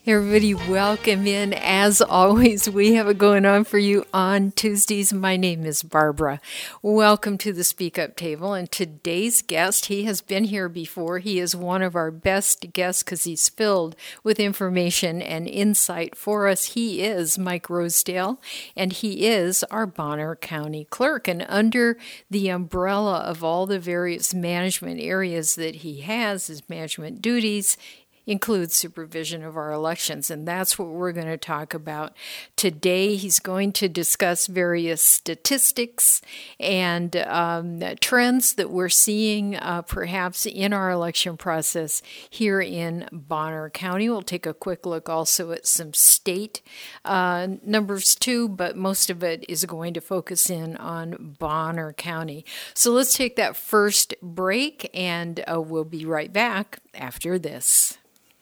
Everybody, welcome in. As always, we have it going on for you on Tuesdays. My name is Barbara. Welcome to the Speak Up Table. And today's guest, he has been here before. He is one of our best guests because he's filled with information and insight for us. He is Mike Rosedale, and he is our Bonner County Clerk. And under the umbrella of all the various management areas that he has, his management duties, includes supervision of our elections, and that's what we're going to talk about today. He's going to discuss various statistics and trends that we're seeing perhaps in our election process here in Bonner County. We'll take a quick look also at some state numbers too, but most of it is going to focus in on Bonner County. So let's take that first break, and we'll be right back after this.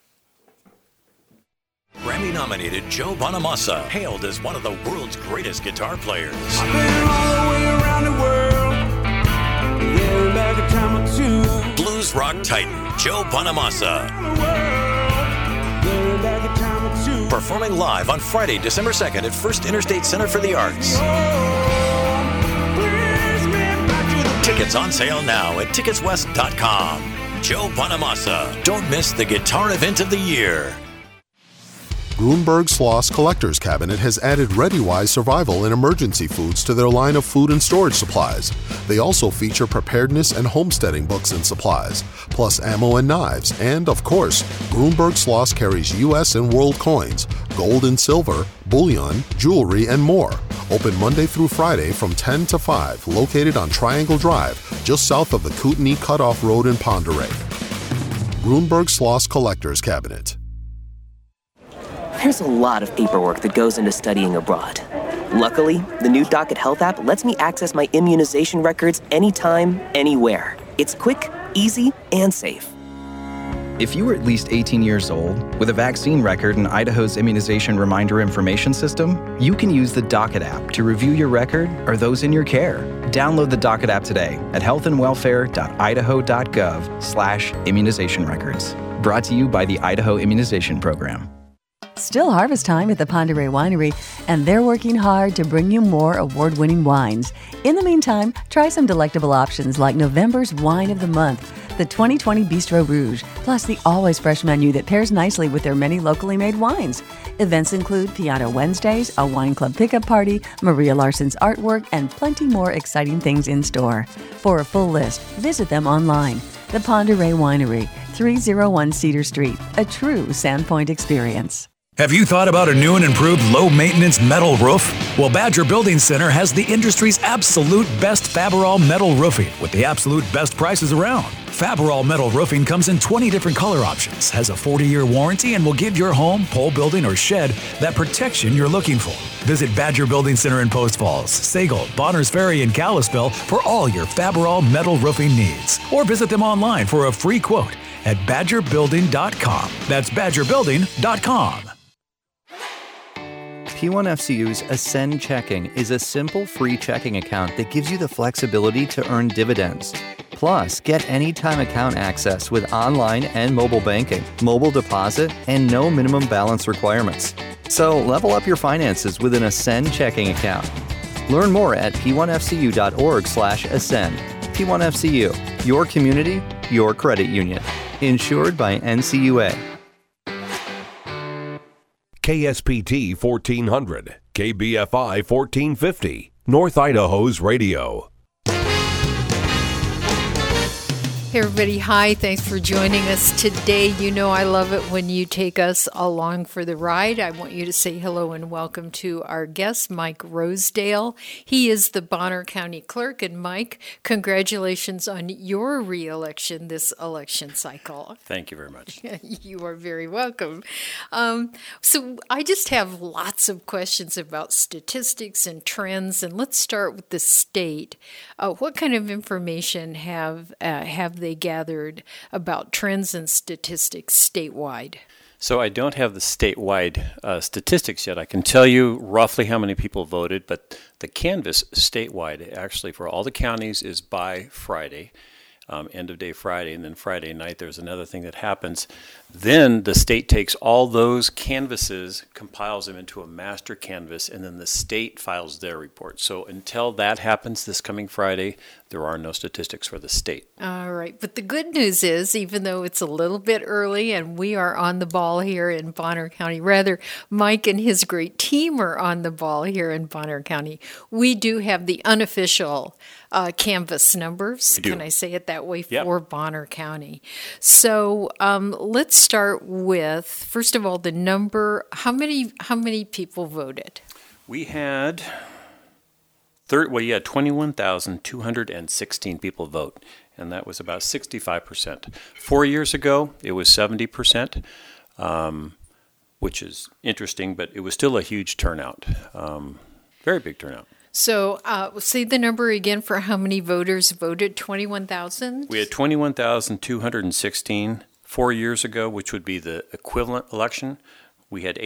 Grammy-nominated Joe Bonamassa, hailed as one of the world's greatest guitar players. I've been all the way around the world, yeah, back a time or two. Blues rock titan Joe Bonamassa, Yeah, back a time or two. performing live on Friday, December 2nd at First Interstate Center for the Arts. Tickets on sale now at ticketswest.com. Joe Bonamassa. Don't miss the guitar event of the year. Grunberg Sloss Collector's Cabinet has added ReadyWise Survival and Emergency Foods to their line of food and storage supplies. They also feature preparedness and homesteading books and supplies, plus ammo and knives, and, of course, Grunberg Sloss carries U.S. and world coins, gold and silver, bullion, jewelry, and more. Open Monday through Friday from 10 to 5, located on Triangle Drive, just south of the Kootenai Cutoff Road in Ponderay. Grunberg Sloss Collector's Cabinet. There's a lot of paperwork that goes into studying abroad. Luckily, the new Docket Health app lets me access my immunization records anytime, anywhere. It's quick, easy, and safe. If you are at least 18 years old with a vaccine record in Idaho's immunization reminder information system, you can use the Docket app to review your record or those in your care. Download the Docket app today at healthandwelfare.idaho.gov/immunization records. Brought to you by the Idaho Immunization Program. Still harvest time at the Ponderay Winery, and they're working hard to bring you more award-winning wines. In the meantime, try some delectable options like November's Wine of the Month, the 2020 Bistro Rouge, plus the always fresh menu that pairs nicely with their many locally made wines. Events include Piano Wednesdays, a wine club pickup party, Maria Larson's artwork, and plenty more exciting things in store. For a full list, visit them online. The Ponderay Winery, 301 Cedar Street, a true Sandpoint experience. Have you thought about a new and improved low-maintenance metal roof? Well, Badger Building Center has the industry's absolute best Faberall metal roofing with the absolute best prices around. Faberall metal roofing comes in 20 different color options, has a 40-year warranty, and will give your home, pole building, or shed that protection you're looking for. Visit Badger Building Center in Post Falls, Sagal, Bonners Ferry, and Kalispell for all your Faberall metal roofing needs. Or visit them online for a free quote at badgerbuilding.com. That's badgerbuilding.com. P1FCU's Ascend Checking is a simple free checking account that gives you the flexibility to earn dividends. Plus, get anytime account access with online and mobile banking, mobile deposit, and no minimum balance requirements. So level up your finances with an Ascend checking account. Learn more at p1fcu.org/ascend. P1FCU, your community, your credit union. Insured by NCUA. KSPT 1400, KBFI 1450, North Idaho's radio. Hey everybody, hi, thanks for joining us today. You know I love it when you take us along for the ride. I want you to say hello and welcome to our guest, Mike Rosedale. He is the Bonner County Clerk. And Mike, congratulations on your re-election this election cycle. Thank you very much. You are very welcome. So I just have lots of questions about statistics and trends, and let's start with the state. What kind of information have they gathered about trends and statistics statewide? So I don't have the statewide statistics yet. I can tell you roughly how many people voted, but the canvass statewide, actually for all the counties, is by Friday. end of day Friday, and then Friday night there's another thing that happens. Then the state takes all those canvases, compiles them into a master canvas, and then the state files their report. So until that happens this coming Friday, there are no statistics for the state. All right. But the good news is, even though it's a little bit early and we are on the ball here in Bonner County, rather, Mike and his great team are on the ball here in Bonner County, we do have the unofficial canvas numbers. Can I say it that way? Yep. For Bonner County. So let's start with, first of all, the number. How many people voted? We had 21,216 people vote, and that was about 65%. 4 years ago, it was 70%, which is interesting, but it was still a huge turnout, very big turnout. So say the number again for how many voters voted, 21,000? We had 21,216 4 years ago, which would be the equivalent election. We had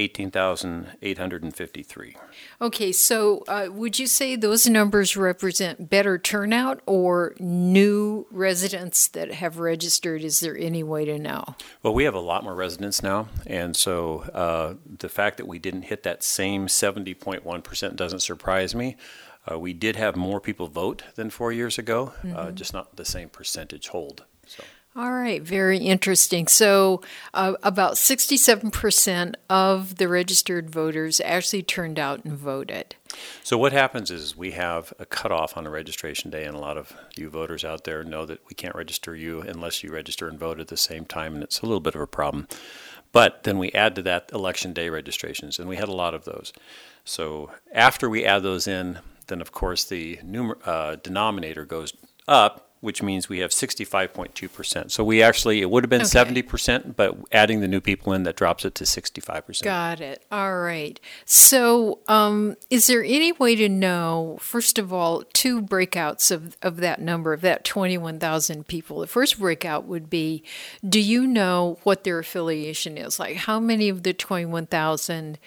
18,853. Okay, so would you say those numbers represent better turnout or new residents that have registered? Is there any way to know? Well, we have a lot more residents now, and so the fact that we didn't hit that same 70.1% doesn't surprise me. We did have more people vote than 4 years ago, just not the same percentage hold. So. All right, very interesting. So about 67% of the registered voters actually turned out and voted. So what happens is we have a cutoff on a registration day, and a lot of you voters out there know that we can't register you unless you register and vote at the same time, and it's a little bit of a problem. But then we add to that election day registrations, and we had a lot of those. So after we add those in, then of course the denominator goes up, which means we have 65.2%. So we actually, it would have been 70%, but adding the new people in, that drops it to 65%. Got it. All right. So is there any way to know, first of all, two breakouts of that number, of that 21,000 people? The first breakout would be, do you know what their affiliation is? Like how many of the 21,000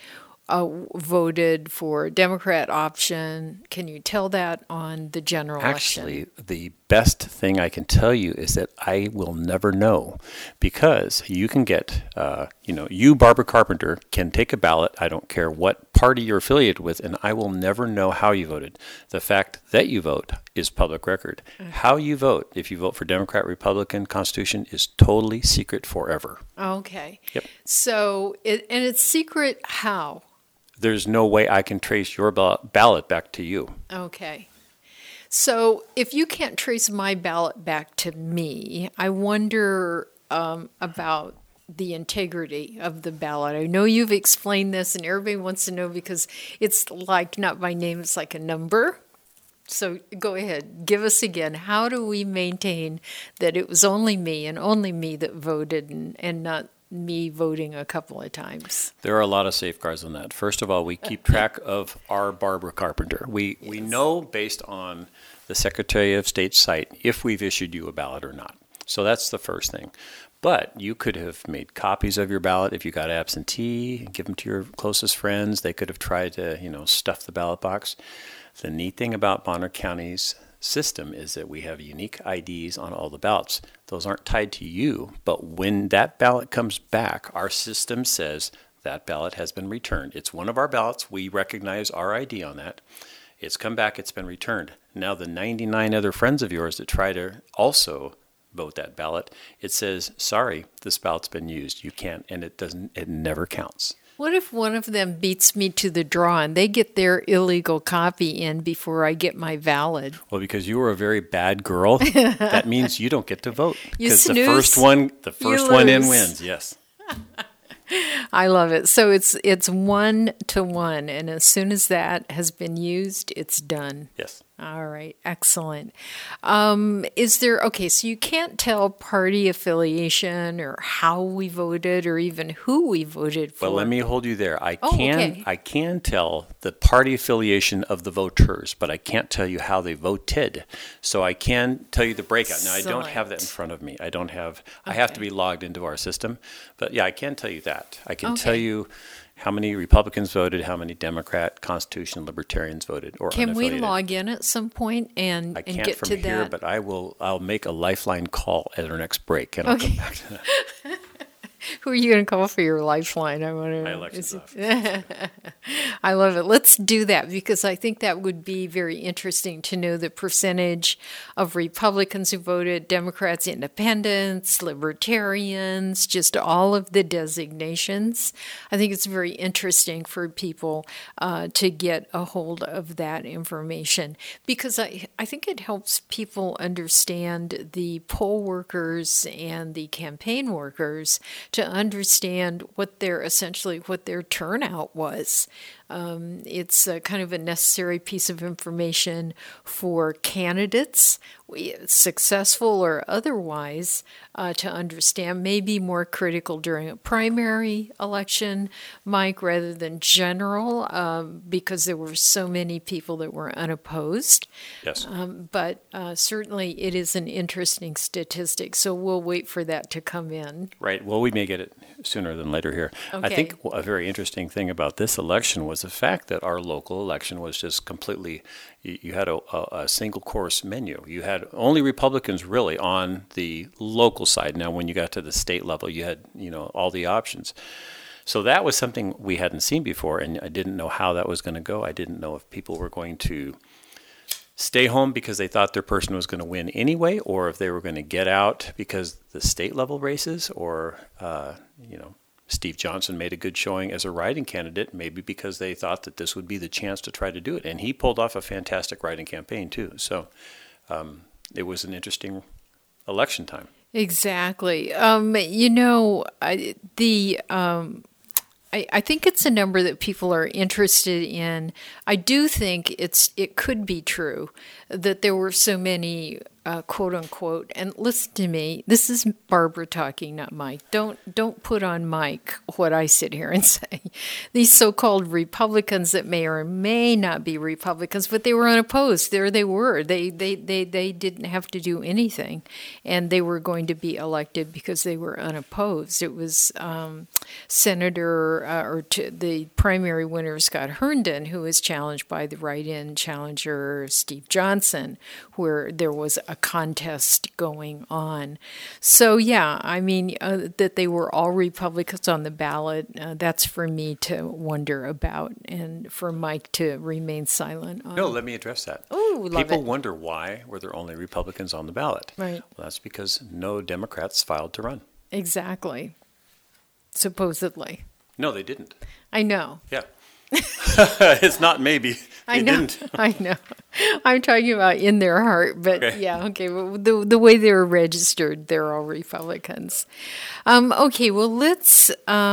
voted for Democrat option? Can you tell that on the general election? Actually, the best thing I can tell you is that I will never know, because you can get, you, Barbara Carpenter, can take a ballot. I don't care what party you're affiliated with, and I will never know how you voted. The fact that you vote is public record. Okay. How you vote, if you vote for Democrat, Republican, Constitution, is totally secret forever. Okay. Yep. So, and it's secret how? There's no way I can trace your ballot back to you. Okay. So if you can't trace my ballot back to me, I wonder about the integrity of the ballot. I know you've explained this, and everybody wants to know because it's like not my name, it's like a number. So go ahead, give us again. How do we maintain that it was only me and only me that voted and not me voting a couple of times? There are a lot of safeguards on that. First of all, we keep track of our Barbara Carpenter. We know based on the Secretary of State's site if we've issued you a ballot or not. So that's the first thing. But you could have made copies of your ballot if you got absentee, give them to your closest friends. They could have tried to, stuff the ballot box. The neat thing about Bonner County's system is that we have unique IDs on all the ballots. Those aren't tied to you, but when that ballot comes back, our system says that ballot has been returned. It's one of our ballots. We recognize our ID on that. It's come back. It's been returned. Now the 99 other friends of yours that try to also vote that ballot, it says, sorry, this ballot's been used. You can't, and it never counts. What if one of them beats me to the draw and they get their illegal copy in before I get my valid? Well, because you were a very bad girl, that means you don't get to vote. Because the first one in wins. Yes. I love it. So it's 1-to-1, and as soon as that has been used, it's done. Yes. All right, excellent. Is there, so you can't tell party affiliation or how we voted or even who we voted for. Well, let me hold you there. I can tell the party affiliation of the voters, but I can't tell you how they voted. So I can tell you the breakout. Now, I don't have that in front of me. I have to be logged into our system. But yeah, I can tell you that. I can tell you how many Republicans voted, how many Democrat, Constitution, Libertarians voted, or Can we unaffiliated. log in at some point and I can't get from to here, that? but I'll make a lifeline call at our next break, and I'll come back to that. Who are you going to call for your lifeline? I want to. My elections office. I love it. Let's do that because I think that would be very interesting to know the percentage of Republicans who voted, Democrats, Independents, Libertarians, just all of the designations. I think it's very interesting for people to get a hold of that information because I think it helps people understand the poll workers and the campaign workers to understand what their turnout was. It's kind of a necessary piece of information for candidates, successful or otherwise, to understand. Maybe more critical during a primary election, Mike, rather than general, because there were so many people that were unopposed. Yes. But certainly it is an interesting statistic, so we'll wait for that to come in. Right. Well, we may get it sooner than later here. Okay. I think a very interesting thing about this election was the fact that our local election was just completely, you had a single course menu. You had only Republicans really on the local side. Now, when you got to the state level, you had, all the options. So that was something we hadn't seen before, and I didn't know how that was going to go. I didn't know if people were going to stay home because they thought their person was going to win anyway, or if they were going to get out because the state level races, or, Steve Johnson made a good showing as a write-in candidate, maybe because they thought that this would be the chance to try to do it. And he pulled off a fantastic write-in campaign, too. So it was an interesting election time. Exactly. I think it's a number that people are interested in. I do think it could be true that there were so many quote unquote, and listen to me, this is Barbara talking, not Mike. Don't put on Mike what I sit here and say. These so-called Republicans that may or may not be Republicans, but they were unopposed. There they were. They didn't have to do anything, and they were going to be elected because they were unopposed. It was the primary winner, Scott Herndon, who was challenged by the write-in challenger, Steve Johnson, where there was a contest going on. So, yeah, I mean, that they were all Republicans on the ballot, that's for me to wonder about and for Mike to remain silent on. No, let me address that. Oh, love People it. wonder why were there only Republicans on the ballot. Right. Well, that's because no Democrats filed to run. Exactly. Supposedly. No, they didn't. I know. Yeah. It's not maybe. They didn't. I know. I'm talking about in their heart, but Okay. yeah, okay. Well, the way they're registered, they're all Republicans. Okay, well, let's.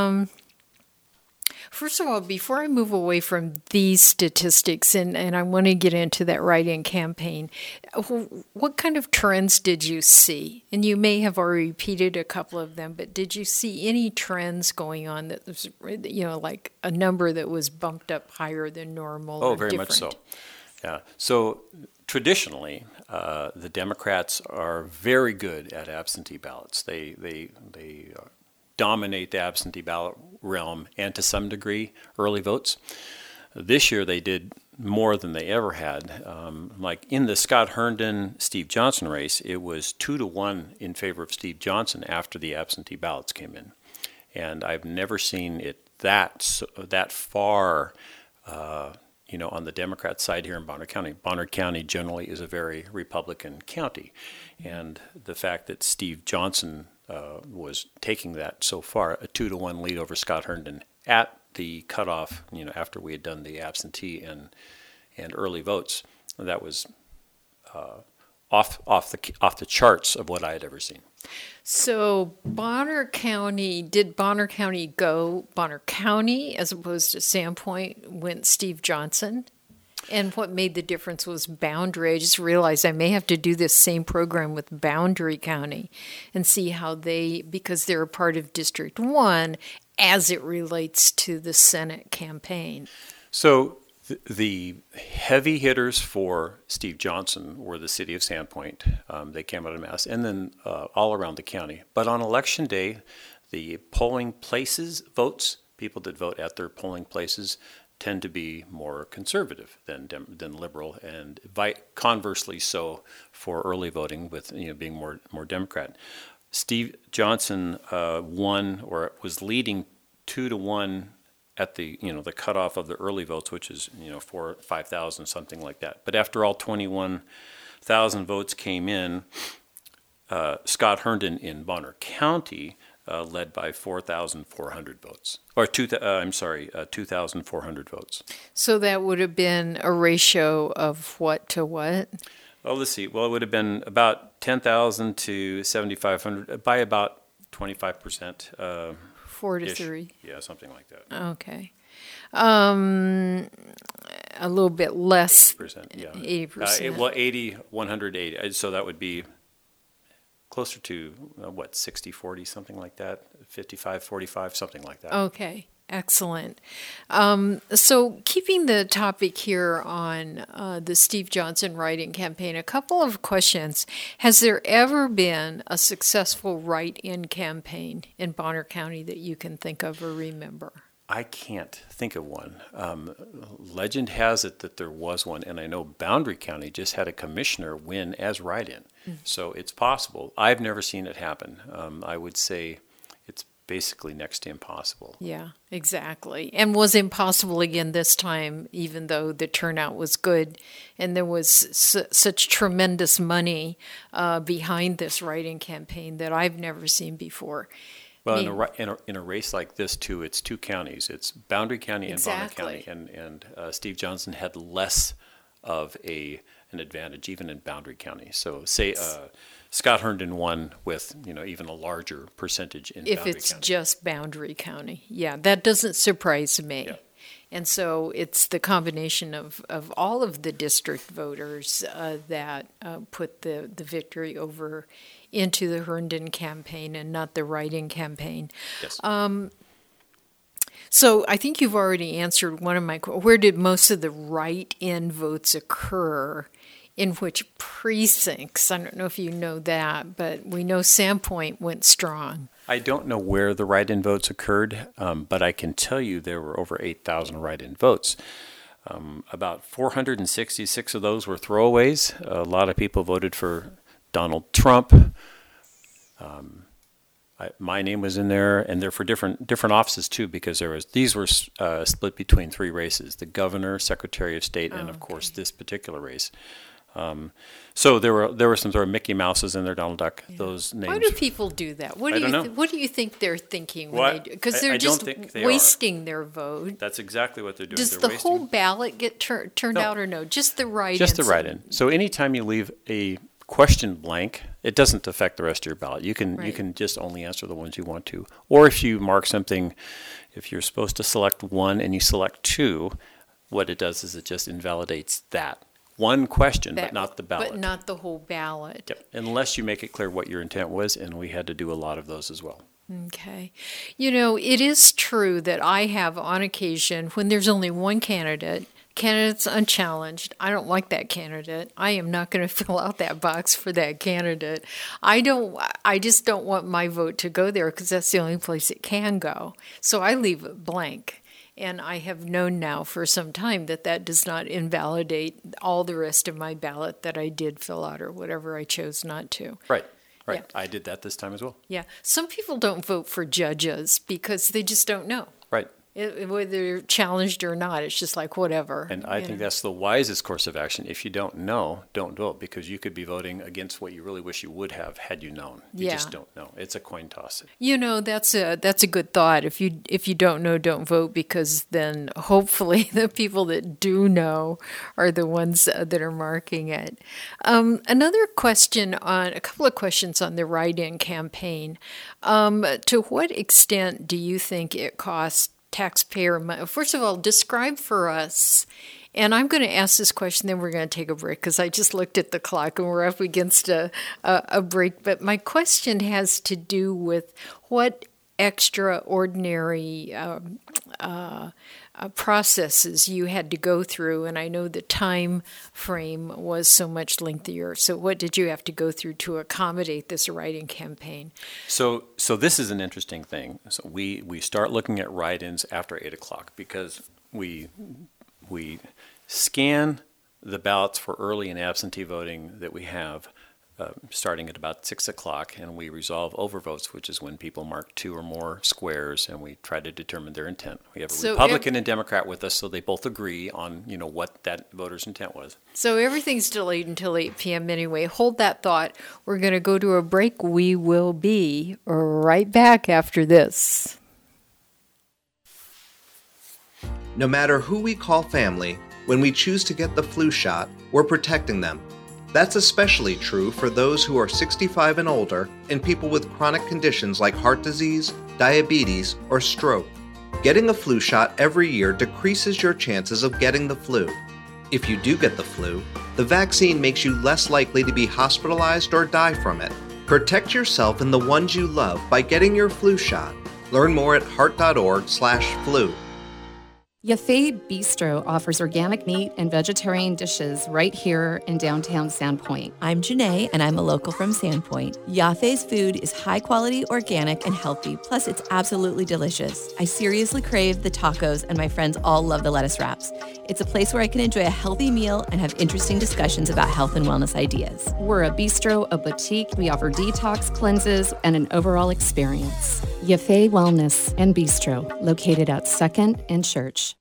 First of all, before I move away from these statistics, and I want to get into that write-in campaign, what kind of trends did you see? And you may have already repeated a couple of them, but did you see any trends going on that was, like a number that was bumped up higher than normal? Oh, or very different? much so. Yeah. So traditionally, the Democrats are very good at absentee ballots. They dominate the absentee ballot realm and to some degree early votes. This year they did more than they ever had. Like in the Scott Herndon, Steve Johnson race, it was 2-1 in favor of Steve Johnson after the absentee ballots came in. And I've never seen it that far on the Democrat side here in Bonner County. Bonner County generally is a very Republican county. And the fact that Steve Johnson was taking that so far, a 2-1 lead over Scott Herndon at the cutoff, after we had done the absentee and early votes, that was off the charts of what I had ever seen. So did Bonner County go Bonner County as opposed to Sandpoint went Steve Johnson? And what made the difference was Boundary. I just realized I may have to do this same program with Boundary County and see how because they're a part of District 1 as it relates to the Senate campaign. So the heavy hitters for Steve Johnson were the city of Sandpoint. They came out en masse, and then all around the county. But on Election Day, the polling places votes people that vote at their polling places tend to be more conservative than liberal, and conversely so for early voting, with being more Democrat. Steve Johnson won, or was leading 2-1 at the the cutoff of the early votes, which is 5,000, something like that. But after all 21,000 votes came in, Scott Herndon in Bonner County led by 4,400 votes, or 2,400 votes. So that would have been a ratio of what to what? Well, let's see. Well, it would have been about 10,000 to 7,500 by about 25%. 4-3. Yeah, something like that. Okay. A little bit less. 80%, yeah. 80%. 80, 180. So that would be closer to, 60-40, something like that, 55-45, something like that. Okay, excellent. So keeping the topic here on the Steve Johnson write-in campaign, a couple of questions. Has there ever been a successful write-in campaign in Bonner County that you can think of or remember? I can't think of one. Legend has it that there was one, and I know Boundary County just had a commissioner win as write-in. So it's possible. I've never seen it happen. I would say it's basically next to impossible. Yeah, exactly. And was impossible again this time, even though the turnout was good and there was such tremendous money behind this write-in campaign that I've never seen before. Well, in a race like this, too, it's two counties. It's Boundary County and Bonner County, and Steve Johnson had less of an advantage, even in Boundary County. So, say Scott Herndon won with even a larger percentage in Boundary County. If it's just Boundary County, yeah, that doesn't surprise me. Yeah. And so it's the combination of all of the district voters that put the victory over into the Herndon campaign and not the write-in campaign. Yes. So I think you've already answered one of my questions. Where did most of the write-in votes occur? In which precincts? I don't know if you know that, but we know Sandpoint went strong. I don't know where the write-in votes occurred, but I can tell you there were over 8,000 write-in votes. About 466 of those were throwaways. A lot of people voted for Donald Trump. My name was in there, and they're for different offices too, because these were split between three races: the governor, secretary of state, and of course this particular race. So there were some sort of Mickey Mouses in there, Donald Duck. Yeah. Those names. Why do people do that? What do you think they're thinking when they do? Because they're just wasting their vote. That's exactly what they're doing. Does the whole ballot get turned out or no? Just the write-in. Just the write-in. So anytime you leave a question blank, it doesn't affect the rest of your ballot. You can just only answer the ones you want to. Or if you mark something, if you're supposed to select one and you select two, what it does is it just invalidates that one question, but not the ballot. But not the whole ballot. Yep. Unless you make it clear what your intent was, and we had to do a lot of those as well. Okay. It is true that I have on occasion, when there's only one candidate's unchallenged. I don't like that candidate. I am not going to fill out that box for that candidate. I just don't want my vote to go there because that's the only place it can go. So I leave it blank. And I have known now for some time that does not invalidate all the rest of my ballot that I did fill out or whatever I chose not to. Right. Yeah. I did that this time as well. Yeah. Some people don't vote for judges because they just don't know. Right. Whether they're challenged or not, it's just like whatever. And I think that's the wisest course of action. If you don't know, don't vote, because you could be voting against what you really wish you would have had you known. You just don't know. It's a coin toss. That's a good thought. If you don't know, don't vote, because then hopefully the people that do know are the ones that are marking it. Another question a couple of questions on the write-in campaign. To what extent do you think it costs taxpayer money? First of all, describe for us, and I'm going to ask this question, then we're going to take a break because I just looked at the clock and we're up against a break. But my question has to do with what extraordinary processes you had to go through, and I know the time frame was so much lengthier. So what did you have to go through to accommodate this write-in campaign? So this is an interesting thing. So we start looking at write-ins after 8 o'clock because we scan the ballots for early and absentee voting that we have starting at about 6 o'clock, and we resolve overvotes, which is when people mark 2 or more squares, and we try to determine their intent. We have a Republican and Democrat with us, so they both agree on what that voter's intent was. So everything's delayed until 8 p.m. anyway. Hold that thought. We're going to go to a break. We will be right back after this. No matter who we call family, when we choose to get the flu shot, we're protecting them. That's especially true for those who are 65 and older and people with chronic conditions like heart disease, diabetes, or stroke. Getting a flu shot every year decreases your chances of getting the flu. If you do get the flu, the vaccine makes you less likely to be hospitalized or die from it. Protect yourself and the ones you love by getting your flu shot. Learn more at heart.org/flu. Yafe Bistro offers organic meat and vegetarian dishes right here in downtown Sandpoint. I'm Janae, and I'm a local from Sandpoint. Yafe's food is high quality, organic, and healthy, plus it's absolutely delicious. I seriously crave the tacos, and my friends all love the lettuce wraps. It's a place where I can enjoy a healthy meal and have interesting discussions about health and wellness ideas. We're a bistro, a boutique. We offer detox cleanses and an overall experience. Yafe Wellness and Bistro, located at 2nd and Church.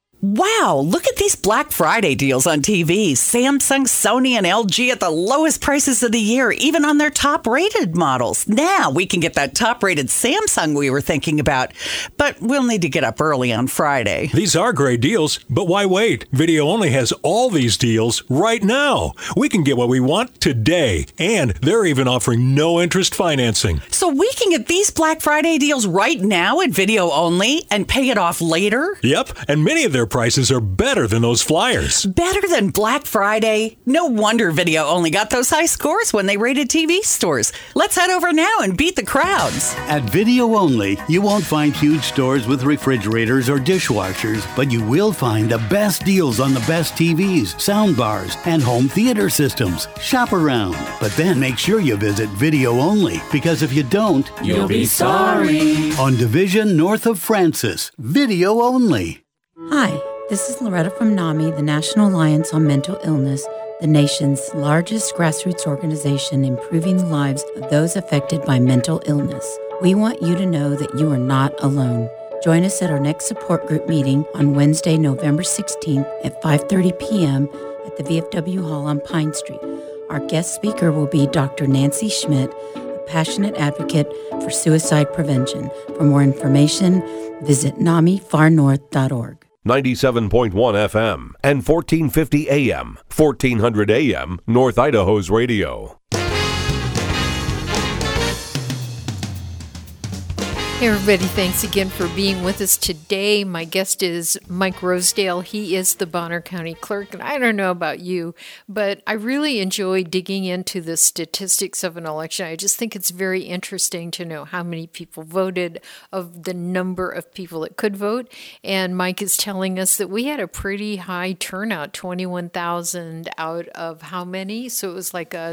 Wow, look at these Black Friday deals on TVs. Samsung, Sony, and LG at the lowest prices of the year, even on their top-rated models. Now we can get that top-rated Samsung we were thinking about, but we'll need to get up early on Friday. These are great deals, but why wait? Video Only has all these deals right now. We can get what we want today, and they're even offering no-interest financing. So we can get these Black Friday deals right now at Video Only and pay it off later? Yep, and many of their prices are better than those flyers. Better than Black Friday? No wonder Video Only got those high scores when they rated TV stores. Let's head over now and beat the crowds. At Video Only, you won't find huge stores with refrigerators or dishwashers, but you will find the best deals on the best TVs, soundbars, and home theater systems. Shop around, but then make sure you visit Video Only, because if you don't, you'll be sorry. On Division north of Francis, Video Only. Hi, this is Loretta from NAMI, the National Alliance on Mental Illness, the nation's largest grassroots organization improving the lives of those affected by mental illness. We want you to know that you are not alone. Join us at our next support group meeting on Wednesday, November 16th at 5:30 p.m. at the VFW Hall on Pine Street. Our guest speaker will be Dr. Nancy Schmidt, a passionate advocate for suicide prevention. For more information, visit NAMIFarNorth.org. 97.1 FM and 1450 AM, 1400 AM, North Idaho's radio. Hey everybody, thanks again for being with us today. My guest is Mike Rosedale. He is the Bonner County Clerk, and I don't know about you, but I really enjoy digging into the statistics of an election. I just think it's very interesting to know how many people voted, of the number of people that could vote, and Mike is telling us that we had a pretty high turnout, 21,000 out of how many? So it was like a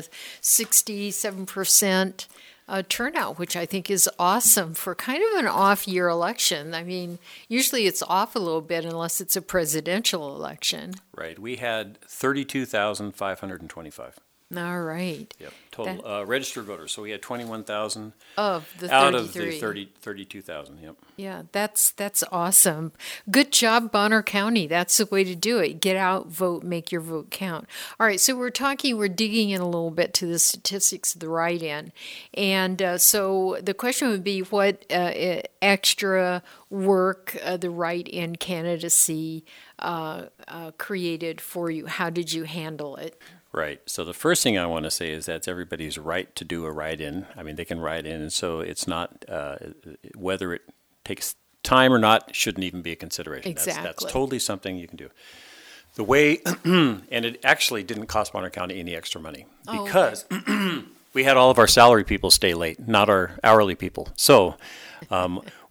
67% turnout, which I think is awesome for kind of an off-year election. I mean, usually it's off a little bit unless it's a presidential election. Right. We had 32,525. All right. Yep. Total registered voters. So we had 21,000 of the 33. Out of the 32,000. Yep. Yeah, that's awesome. Good job, Bonner County. That's the way to do it. Get out, vote, make your vote count. All right, so we're digging in a little bit to the statistics of the write-in. And so the question would be what extra work the write-in candidacy created for you. How did you handle it? Right. So the first thing I want to say is that's everybody's right to do a write-in. I mean, they can write in, and so it's not whether it takes time or not shouldn't even be a consideration. Exactly. That's totally something you can do. The way, and it actually didn't cost Bonner County any extra money because we had all of our salary people stay late, not our hourly people. So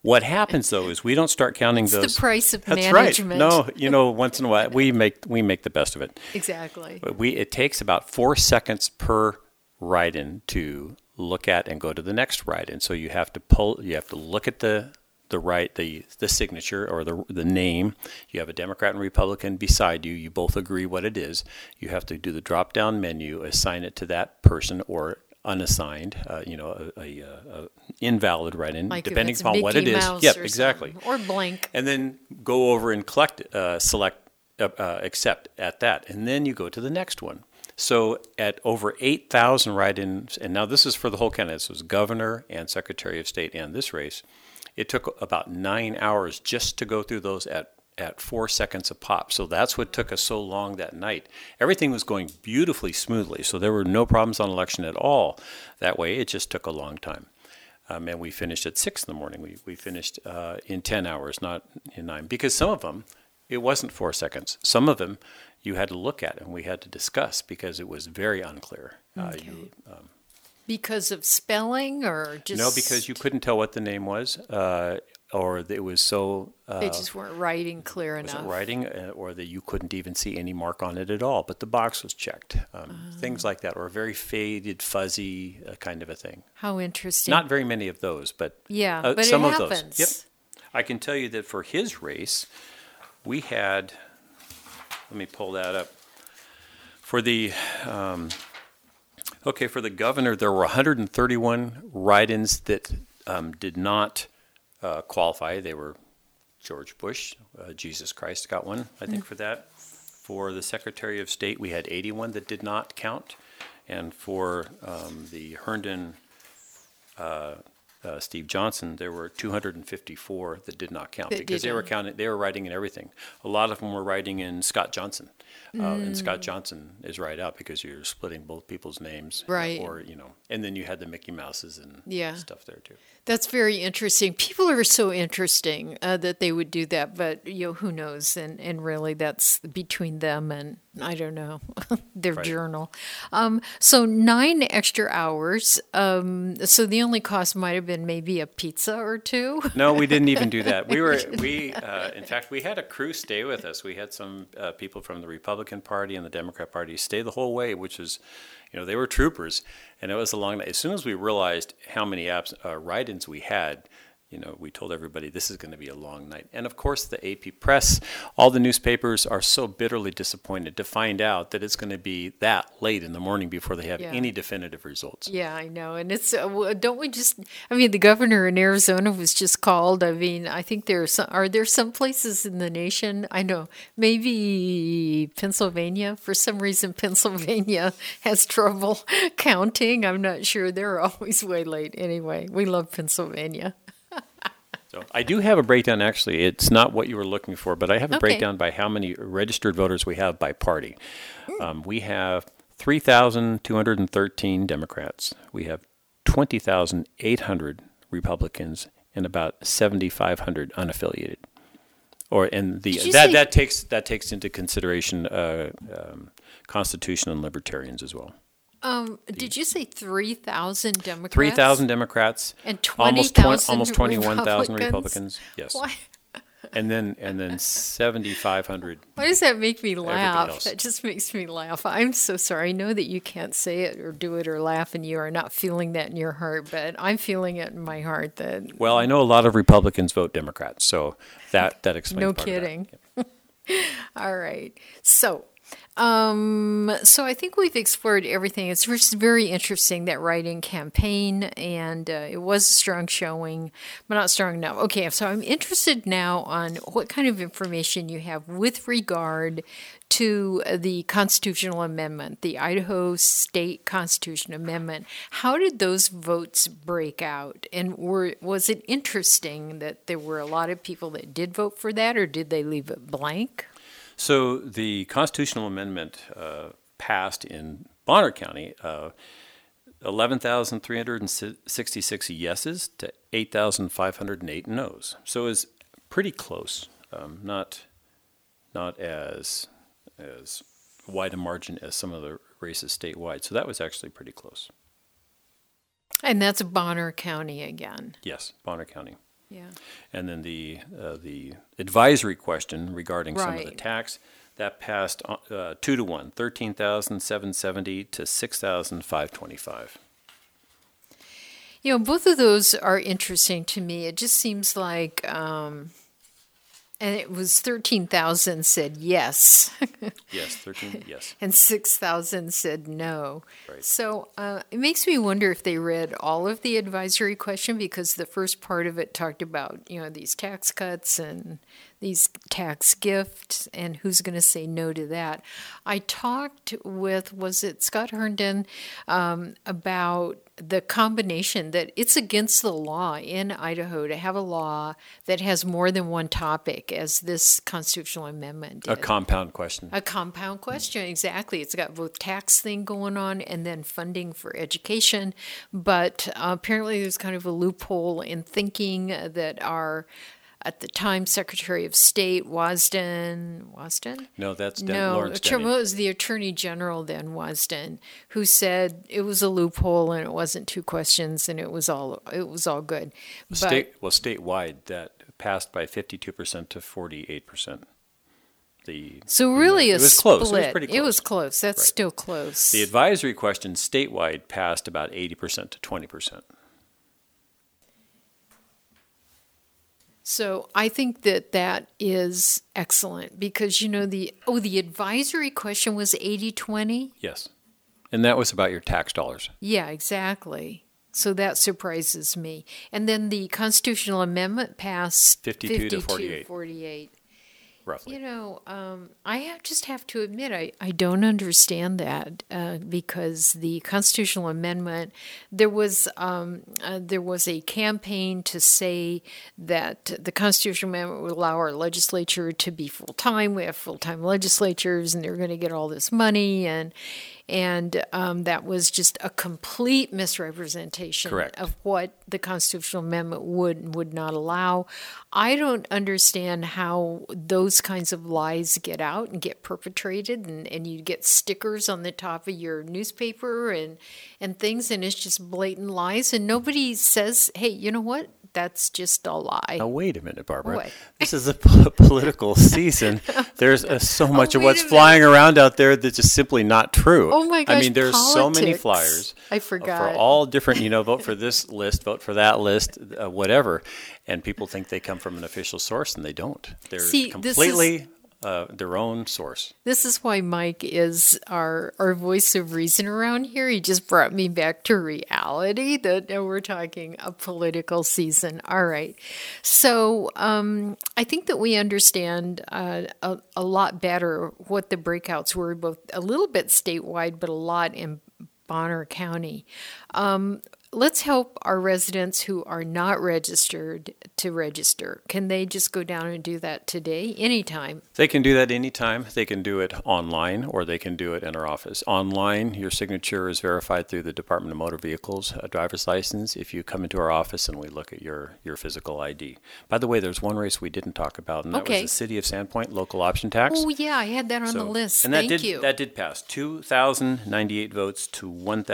What happens though is we don't start counting it's those. The price of That's management. Right. No, once in a while we make the best of it. Exactly. But it takes about 4 seconds per write-in to look at and go to the next write-in. So you have to look at the signature or the name. You have a Democrat and Republican beside you. You both agree what it is. You have to do the drop-down menu, assign it to that person or unassigned, a invalid write-in, like depending if it's upon Mickey what it is. Mouse Yep, or exactly. Or blank. And then go over and select accept at that, and then you go to the next one. So at over 8,000 write-ins, and now this is for the whole county. This was governor and secretary of state and this race. It took about 9 hours just to go through those at 4 seconds a pop. So that's what took us so long that night. Everything was going beautifully smoothly, so there were no problems on election at all. That way, it just took a long time. And we finished at 6 in the morning. We finished in 10 hours, not in 9. Because some of them, it wasn't 4 seconds. Some of them you had to look at and we had to discuss because it was very unclear. Okay. Because of spelling or just... No, because you couldn't tell what the name was, or it was so... they just weren't writing clear enough. Wasn't writing, or that you couldn't even see any mark on it at all, but the box was checked. Things like that, or a very faded, fuzzy kind of a thing. How interesting. Not very many of those, but, yeah, but some it of happens. those. Yep. I can tell you that for his race, we had... Let me pull that up. For the... for the governor, there were 131 write-ins that did not qualify. They were George Bush, Jesus Christ got one, I think, for that. For the Secretary of State, we had 81 that did not count. And for the Herndon Steve Johnson, there were 254 that did not count because they were counting. They were writing in everything. A lot of them were writing in Scott Johnson, and Scott Johnson is right out because you're splitting both people's names, right? Or and then you had the Mickey Mouses and stuff there too. That's very interesting. People are so interesting that they would do that, but who knows? And really, that's between them and I don't know their journal. So 9 extra hours. So the only cost might have been maybe a pizza or two. No, we didn't even do that. In fact, we had a crew stay with us. We had some people from the Republican Party and the Democrat Party stay the whole way, which was, they were troopers, and it was a long night. As soon as we realized how many write-ins we had, we told everybody this is going to be a long night. And of course, the AP Press, all the newspapers are so bitterly disappointed to find out that it's going to be that late in the morning before they have any definitive results. Yeah, I know. And it's, the governor in Arizona was just called. I think are there some places in the nation? I know, maybe Pennsylvania. For some reason, Pennsylvania has trouble counting. I'm not sure. They're always way late. Anyway, we love Pennsylvania. So I do have a breakdown, actually. It's not what you were looking for, but I have a breakdown by how many registered voters we have by party. We have 3,213 Democrats. We have 20,800 Republicans and about 7,500 unaffiliated. That takes into consideration Constitution and Libertarians as well. Did you say 3,000 Democrats? 3,000 Democrats and 20,000 almost 21,000 Republicans. Yes. Why? And then 7,500. Why does that make me laugh? That just makes me laugh. I'm so sorry. I know that you can't say it or do it or laugh, and you are not feeling that in your heart, but I'm feeling it in my heart. Well, I know a lot of Republicans vote Democrats, so that explains. No part kidding. Of that. All right. So I think we've explored everything. It's just very interesting, that write-in campaign, and it was a strong showing, but not strong enough. Okay, so I'm interested now on what kind of information you have with regard to the constitutional amendment, the Idaho State Constitution Amendment. How did those votes break out? And was it interesting that there were a lot of people that did vote for that, or did they leave it blank? So the constitutional amendment passed in Bonner County, 11,366 yeses to 8,508 noes. So it was pretty close, not as wide a margin as some of the races statewide. So that was actually pretty close. And that's Bonner County again. Yes, Bonner County. Yeah. And then the advisory question regarding some of the Right. tax, that passed 2-1, 13,770 to 6,525. Both of those are interesting to me. It just seems like, and it was 13,000 said yes. Yes, 13, yes. And 6,000 said no. Right. So it makes me wonder if they read all of the advisory question, because the first part of it talked about, these tax cuts and these tax gifts and who's going to say no to that. I talked with, was it Scott Herndon, about the combination that it's against the law in Idaho to have a law that has more than one topic, as this constitutional amendment did. A compound question. A compound question, exactly. It's got both tax thing going on and then funding for education. But apparently there's kind of a loophole in thinking that our, at the time, Secretary of State Wasden? No, that's Lawrence Lawrence Denny. Denny. It was the Attorney General then, Wasden, who said it was a loophole and it wasn't two questions and it was all good. But Statewide, that passed by 52% to 48%. So really it a was split. close. It was pretty close. It was close. That's Right. still close. The advisory question statewide passed about 80% to 20%. So I think that is excellent, because the advisory question was 80-20? Yes. And that was about your tax dollars. Yeah, exactly. So that surprises me. And then the constitutional amendment passed 52 to 48. 48. Roughly. I just have to admit, I don't understand that, because the constitutional amendment, there was a campaign to say that the constitutional amendment would allow our legislature to be full-time. We have full-time legislatures, and they're going to get all this money, and that was just a complete misrepresentation Correct. of what the constitutional amendment would and would not allow. I don't understand how those kinds of lies get out and get perpetrated, and you get stickers on the top of your newspaper and things, and it's just blatant lies, and nobody says, hey, you know what? That's just a lie. Now, wait a minute, Barbara. What? This is a political season. There's so much of what's flying around out there that's just simply not true. Oh my gosh, I mean, there's so many politics. flyers. I forgot. For all different, vote for this list, vote for that list, whatever. And people think they come from an official source, and they don't. They're completely their own source. This is why Mike is our voice of reason around here. He just brought me back to reality that we're talking a political season. All right. So I think that we understand a lot better what the breakouts were, both a little bit statewide, but a lot in Bonner County. Let's help our residents who are not registered to register. Can they just go down and do that today, anytime? They can do that anytime. They can do it online, or they can do it in our office. Online, your signature is verified through the Department of Motor Vehicles driver's license if you come into our office and we look at your physical ID. By the way, there's one race we didn't talk about, and that was the City of Sandpoint local option tax. Oh, yeah, I had that on the list. And Thank you. That did pass. 2,098 votes to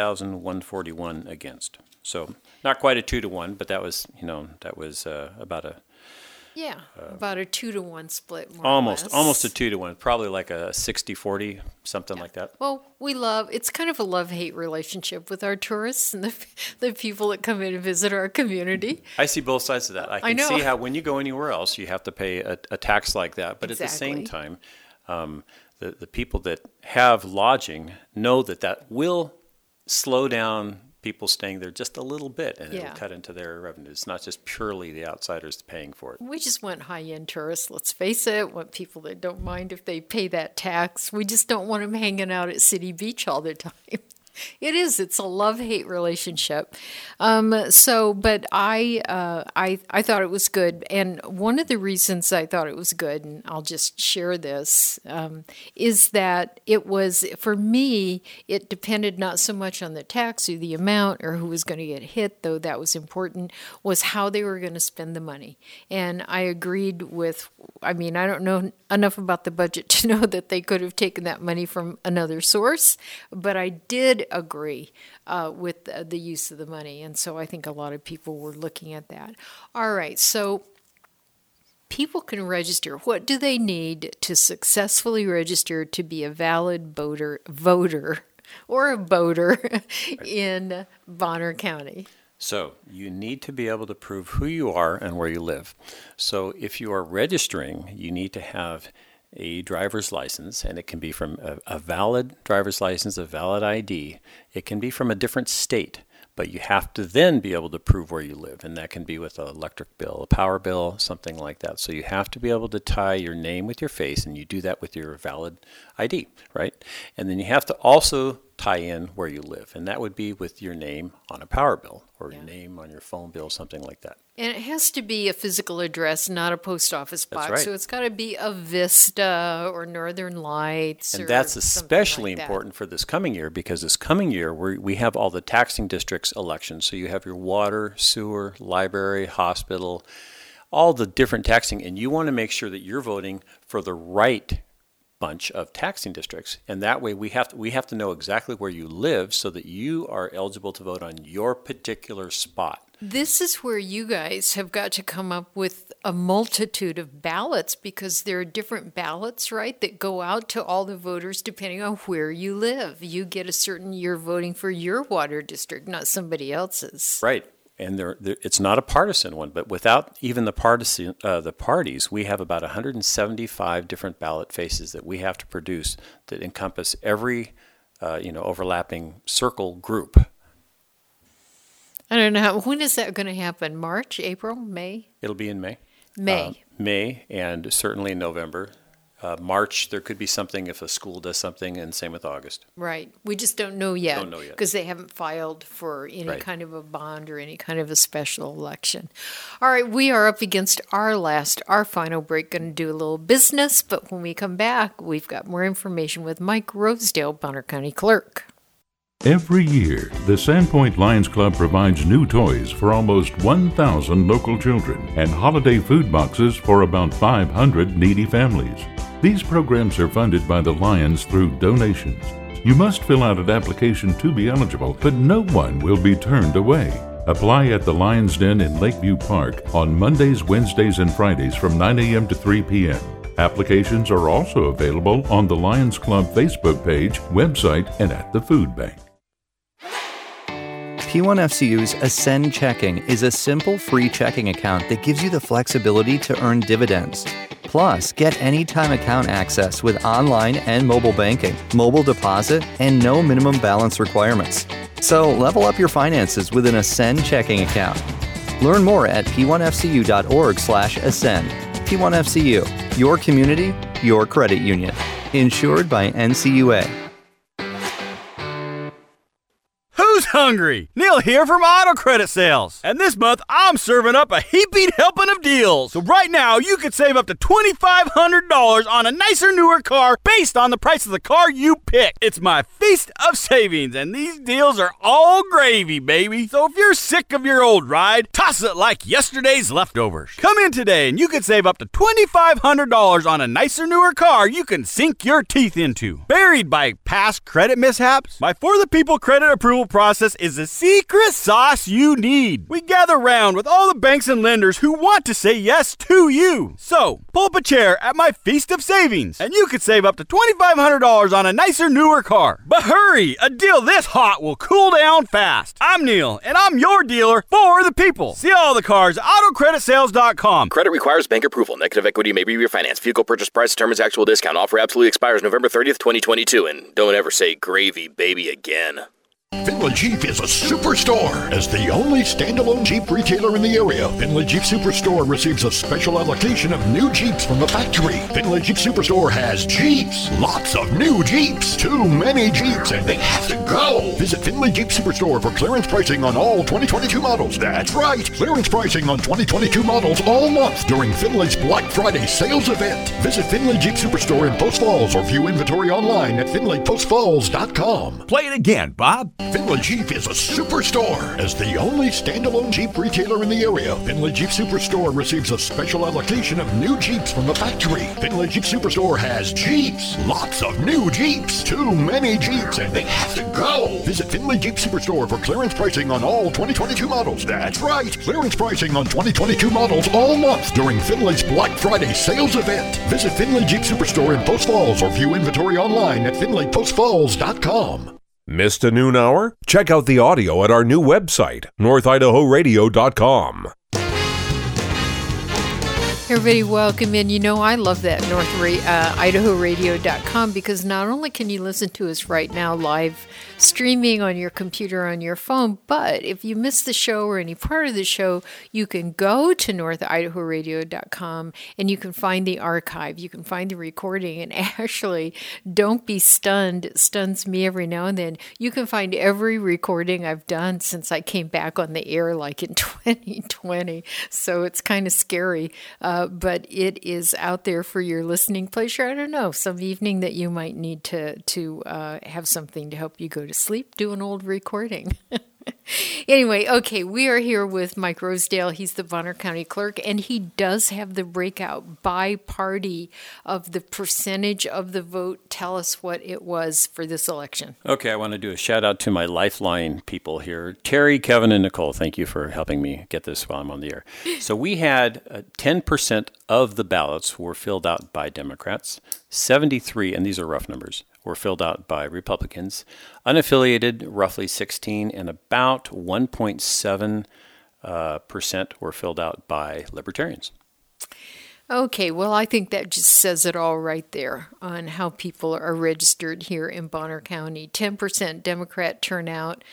1,141 against. So not quite a 2-1, but that was about a about a 2-1 split, more almost or less. a 2-1, probably like a 60-40, something like that. Well, it's kind of a love-hate relationship with our tourists and the people that come in and visit our community. I see both sides of that. I can see how when you go anywhere else, you have to pay a tax like that, but at the same time, the people that have lodging know that will slow down people staying there just a little bit, and it'll cut into their revenues. It's not just purely the outsiders paying for it. We just want high-end tourists, let's face it, want people that don't mind if they pay that tax. We just don't want them hanging out at City Beach all the time. It's a love-hate relationship. But I thought it was good. And one of the reasons I thought it was good, and I'll just share this, is that it was, for me, it depended not so much on the tax or the amount or who was going to get hit, though that was important, was how they were going to spend the money. And I agreed with, I don't know enough about the budget to know that they could have taken that money from another source, but I did did agree with the use of the money. And so I think a lot of people were looking at that. All right, so people can register. What do they need to successfully register to be a valid voter or a boater in Bonner County? So you need to be able to prove who you are and where you live. So if you are registering, you need to have a driver's license, and it can be from a valid driver's license, a valid ID. It can be from a different state, but you have to then be able to prove where you live, and that can be with an electric bill, a power bill, something like that. So you have to be able to tie your name with your face, and you do that with your valid ID, right? And then you have to also tie in where you live, and that would be with your name on a power bill or your name on your phone bill, something like that. And it has to be a physical address, not a post office box. That's right. So it's got to be a Vista or Northern Lights. And that's especially important for this coming year, because this coming year we have all the taxing districts elections. So you have your water, sewer, library, hospital, all the different taxing, and you want to make sure that you're voting for the right bunch of taxing districts, and that way we have to know exactly where you live so that you are eligible to vote on your particular spot. This is where you guys have got to come up with a multitude of ballots, because there are different ballots, right, that go out to all the voters depending on where you live. You get a certain, you're voting for your water district, not somebody else's. Right. And it's not a partisan one, but without even the parties, we have about 175 different ballot faces that we have to produce that encompass every, overlapping circle group. I don't know. When is that going to happen? March, April, May? It'll be in May. May, and certainly in November. March, there could be something if a school does something, and same with August. Right. We just don't know yet. Because they haven't filed for any kind of a bond or any kind of a special election. All right, we are up against our final break, going to do a little business, but when we come back, we've got more information with Mike Rosedale, Bonner County Clerk. Every year, the Sandpoint Lions Club provides new toys for almost 1,000 local children and holiday food boxes for about 500 needy families. These programs are funded by the Lions through donations. You must fill out an application to be eligible, but no one will be turned away. Apply at the Lions Den in Lakeview Park on Mondays, Wednesdays, and Fridays from 9 a.m. to 3 p.m. Applications are also available on the Lions Club Facebook page, website, and at the food bank. P1FCU's Ascend Checking is a simple free checking account that gives you the flexibility to earn dividends. Plus, get anytime account access with online and mobile banking, mobile deposit, and no minimum balance requirements. So level up your finances with an Ascend checking account. Learn more at p1fcu.org/ascend. P1FCU, your community, your credit union. Insured by NCUA. Who's hungry? Neil here from Auto Credit Sales. And this month, I'm serving up a heaping helping of deals. So right now, you could save up to $2,500 on a nicer, newer car based on the price of the car you pick. It's my feast of savings, and these deals are all gravy, baby. So if you're sick of your old ride, toss it like yesterday's leftovers. Come in today, and you could save up to $2,500 on a nicer, newer car you can sink your teeth into. Buried by past credit mishaps, my For the People credit approval process is the secret sauce you need. We gather round with all the banks and lenders who want to say yes to you. So, pull up a chair at my Feast of Savings, and you could save up to $2,500 on a nicer, newer car. But hurry, a deal this hot will cool down fast. I'm Neil, and I'm your dealer for the people. See all the cars at AutoCreditSales.com. Credit requires bank approval. Negative equity may be refinanced. Vehicle purchase price determines actual discount. Offer absolutely expires November 30th, 2022. And don't ever say gravy, baby, again. Finley Jeep is a superstore. As the only standalone Jeep retailer in the area, Finley Jeep Superstore receives a special allocation of new Jeeps from the factory. Finley Jeep Superstore has Jeeps. Lots of new Jeeps. Too many Jeeps, and they have to go. Visit Finley Jeep Superstore for clearance pricing on all 2022 models. That's right. Clearance pricing on 2022 models all month during Finley's Black Friday sales event. Visit Finley Jeep Superstore in Post Falls or view inventory online at FinleyPostFalls.com. Play it again, Bob. Finley Jeep is a superstore. As the only standalone Jeep retailer in the area, Finley Jeep Superstore receives a special allocation of new Jeeps from the factory. Finley Jeep Superstore has Jeeps. Lots of new Jeeps. Too many Jeeps, and they have to go. Visit Finley Jeep Superstore for clearance pricing on all 2022 models. That's right. Clearance pricing on 2022 models all month during Finley's Black Friday sales event. Visit Finley Jeep Superstore in Post Falls or view inventory online at finleypostfalls.com. Missed a noon hour? Check out the audio at our new website, northidahoradio.com. Everybody, welcome in. You know, I love that IdahoRadio.com because not only can you listen to us right now live streaming on your computer, on your phone, but if you miss the show or any part of the show, you can go to northidahoradio.com and you can find the archive. You can find the recording. And actually, don't be stunned. It stuns me every now and then. You can find every recording I've done since I came back on the air, like in 2020. So it's kind of scary. But it is out there for your listening pleasure. I don't know, some evening that you might need to have something to help you go to sleep, do an old recording. Anyway, okay, we are here with Mike Rosedale. He's the Bonner County Clerk, and he does have the breakout by party of the percentage of the vote. Tell us what it was for this election. Okay, I want to do a shout out to my Lifeline people here. Terry, Kevin, and Nicole, thank you for helping me get this while I'm on the air. So we had 10% of the ballots were filled out by Democrats, 73, and these are rough numbers, were filled out by Republicans, unaffiliated roughly 16, and about 1.7% were filled out by Libertarians. Okay, well, I think that just says it all right there on how people are registered here in Bonner County. 10% Democrat turnout,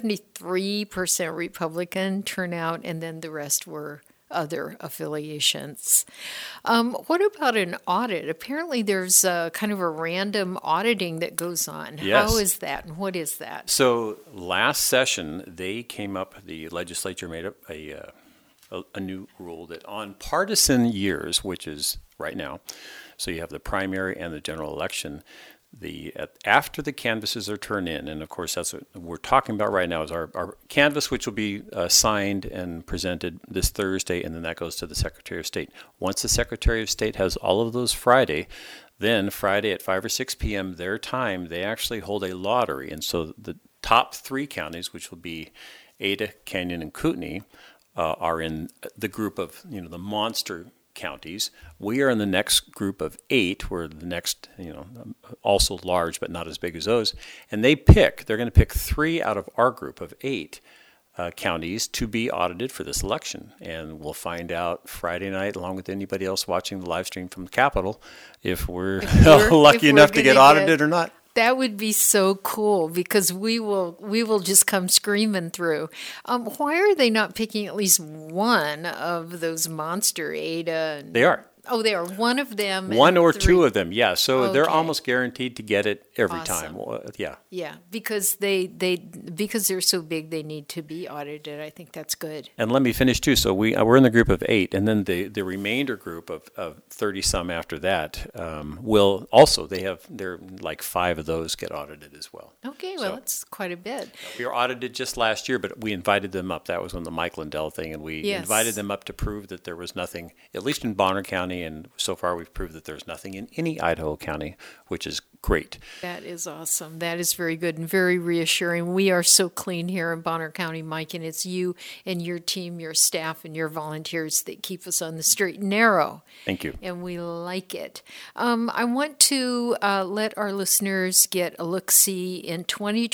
73% Republican turnout, and then the rest were other affiliations. What about an audit? Apparently there's kind of a random auditing that goes on. Yes. How is that and what is that? So last session, they came up, the legislature made up a new rule that on partisan years, which is right now, so you have the primary and the general election, after the canvases are turned in, and of course that's what we're talking about right now, is our canvass, which will be signed and presented this Thursday, and then that goes to the Secretary of State. Once the Secretary of State has all of those Friday, then Friday at 5 or 6 p.m. their time, they actually hold a lottery. And so the top 3 counties, which will be Ada, Canyon, and Kootenai, are in the group of, the monster counties. We are in the next group of 8. We're the next, also large, but not as big as those. And they're going to pick 3 out of our group of 8 counties to be audited for this election. And we'll find out Friday night, along with anybody else watching the live stream from the Capitol, if we're lucky enough to get audited or not. That would be so cool because we will just come screaming through. Why are they not picking at least one of those monster Ada? They are. Oh, they are one of them. One or 2 of them, yeah. So they're almost guaranteed to get it every time. Yeah. Yeah, because because they're so big, they need to be audited. I think that's good. And let me finish too. So we're in the group of 8, and then the remainder group of 30 some after that will also they're like 5 of those get audited as well. Okay, well that's quite a bit. We were audited just last year, but we invited them up. That was when the Mike Lindell thing, and we invited them up to prove that there was nothing, at least in Bonner County. And so far, we've proved that there's nothing in any Idaho county, which is great. That is awesome. That is very good and very reassuring. We are so clean here in Bonner County, Mike, and it's you and your team, your staff, and your volunteers that keep us on the straight and narrow. Thank you. And we like it. I want to let our listeners get a look-see in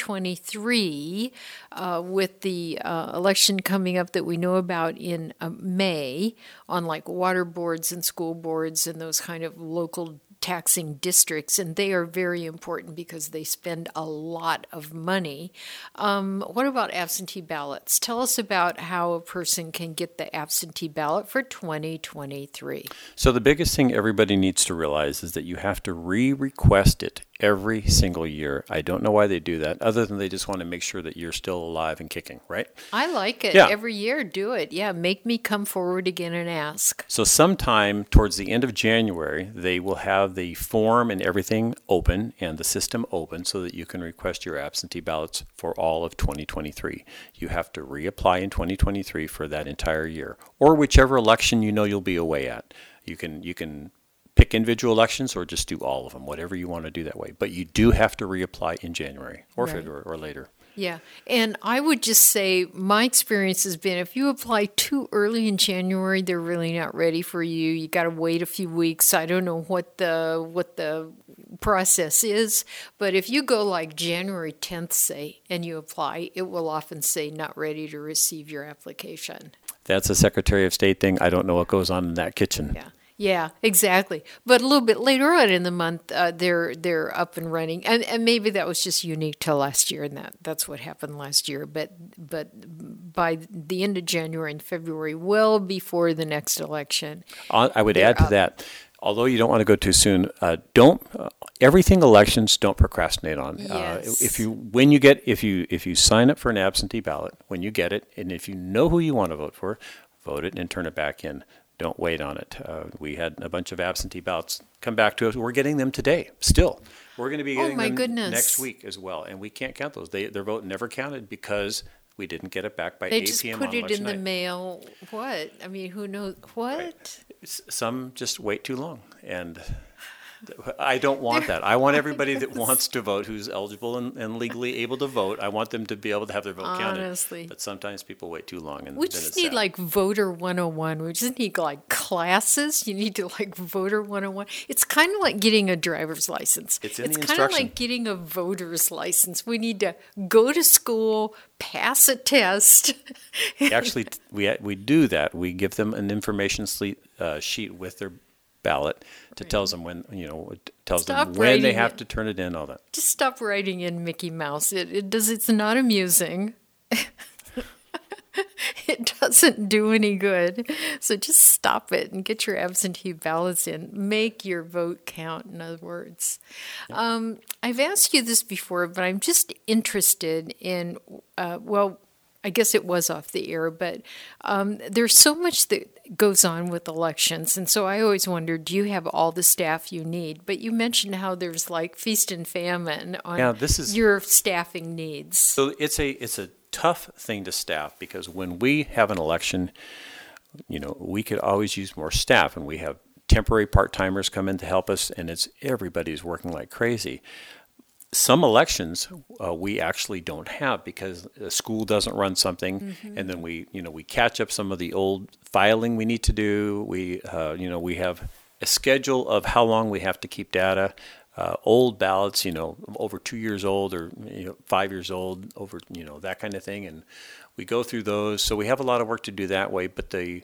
2023 with the election coming up that we know about in May on like water boards and school boards and those kind of local taxing districts, and they are very important because they spend a lot of money. What about absentee ballots? Tell us about how a person can get the absentee ballot for 2023. So the biggest thing everybody needs to realize is that you have to re-request it every single year. I don't know why they do that, other than they just want to make sure that you're still alive and kicking, right? I like it. Yeah. Every year, do it. Yeah, make me come forward again and ask. So sometime towards the end of January, they will have the form and everything open and the system open so that you can request your absentee ballots for all of 2023. You have to reapply in 2023 for that entire year, or whichever election you know you'll be away at. You can pick individual elections or just do all of them, whatever you want to do that way. But you do have to reapply in January or Right. February or later. Yeah, and I would just say my experience has been if you apply too early in January, they're really not ready for you. You got to wait a few weeks. I don't know what the process is, but if you go like January 10th, say, and you apply, it will often say not ready to receive your application. That's a Secretary of State thing. I don't know what goes on in that kitchen. Yeah, exactly. But a little bit later on in the month, they're up and running, and maybe that was just unique to last year, and that's what happened last year. But by the end of January and February, well before the next election, I would add to that, although you don't want to go too soon, everything elections don't procrastinate on. Yes. If you sign up for an absentee ballot, when you get it, and if you know who you want to vote for, vote it and turn it back in. Don't wait on it. We had a bunch of absentee ballots come back to us. We're getting them today, still. We're going to be getting them next week as well, and we can't count those. Their vote never counted because we didn't get it back by 8 p.m. on election night. They just put it in the mail. What? I mean, who knows? What? Right. Some just wait too long, and I don't want that. I want everybody that wants to vote, who's eligible and legally able to vote, I want them to be able to have their vote counted. Honestly. But sometimes people wait too long. And We then just it's need sad. like Voter 101. We just need like classes. You need to like Voter 101. It's kind of like getting a driver's license. It's in the kind of instruction. like getting a voter's license. We need to go to school, pass a test. Actually, we do that. We give them an information sheet with their ballot to tells them when they have to turn it in, all that. Just stop writing in Mickey Mouse. It's not amusing. It doesn't do any good. So just stop it and get your absentee ballots in. Make your vote count, in other words. Yep. I've asked you this before, but I'm just interested in, I guess it was off the air, but there's so much that goes on with elections. And so I always wonder, do you have all the staff you need? But you mentioned how there's like feast and famine on your staffing needs. So it's a tough thing to staff because when we have an election, we could always use more staff, and we have temporary part-timers come in to help us, and everybody's working like crazy. Some elections we actually don't have because the school doesn't run something, and then we catch up some of the old filing we need to do. We have a schedule of how long we have to keep data. Old ballots, over 2 years old or 5 years old, over that kind of thing, and we go through those. So we have a lot of work to do that way. But the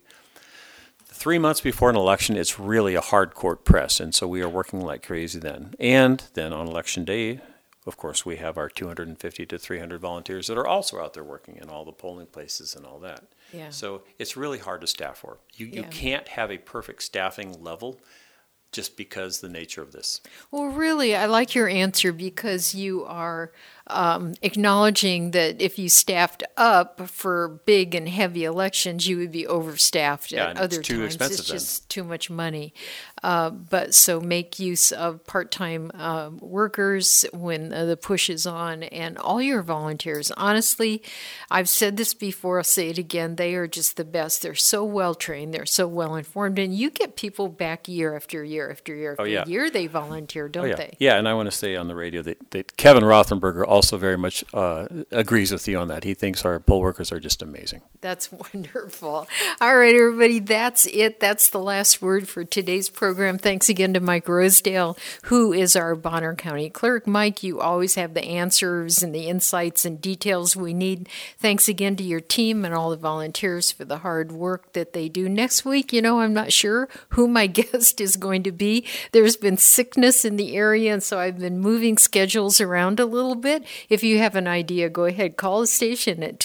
3 months before an election, it's really a hard court press, and so we are working like crazy then. And then on election day, of course, we have our 250 to 300 volunteers that are also out there working in all the polling places and all that. Yeah. So it's really hard to staff for. You can't have a perfect staffing level just because the nature of this. Well, really, I like your answer because you are acknowledging that if you staffed up for big and heavy elections, you would be overstaffed at other it's too times. expensive It's then. just too much money. But so make use of part-time workers when the push is on, and all your volunteers. Honestly, I've said this before, I'll say it again, they are just the best. They're so well-trained, they're so well-informed, and you get people back year after year after year after year they volunteer, don't they? Yeah, and I want to say on the radio that Kevin Rothenberger also very much agrees with you on that. He thinks our poll workers are just amazing. That's wonderful. All right, everybody, that's it. That's the last word for today's program. Thanks again to Mike Rosedale, who is our Bonner County Clerk. Mike, you always have the answers and the insights and details we need. Thanks again to your team and all the volunteers for the hard work that they do. Next week, I'm not sure who my guest is going to be. There's been sickness in the area, and so I've been moving schedules around a little bit. if you have an idea, go ahead, call the station at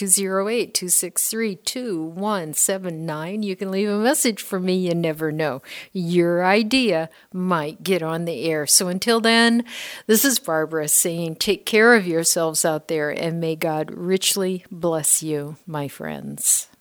208-263-2179. You can leave a message for me. You never know. Your idea might get on the air. So until then, this is Barbara saying take care of yourselves out there, and may God richly bless you, my friends.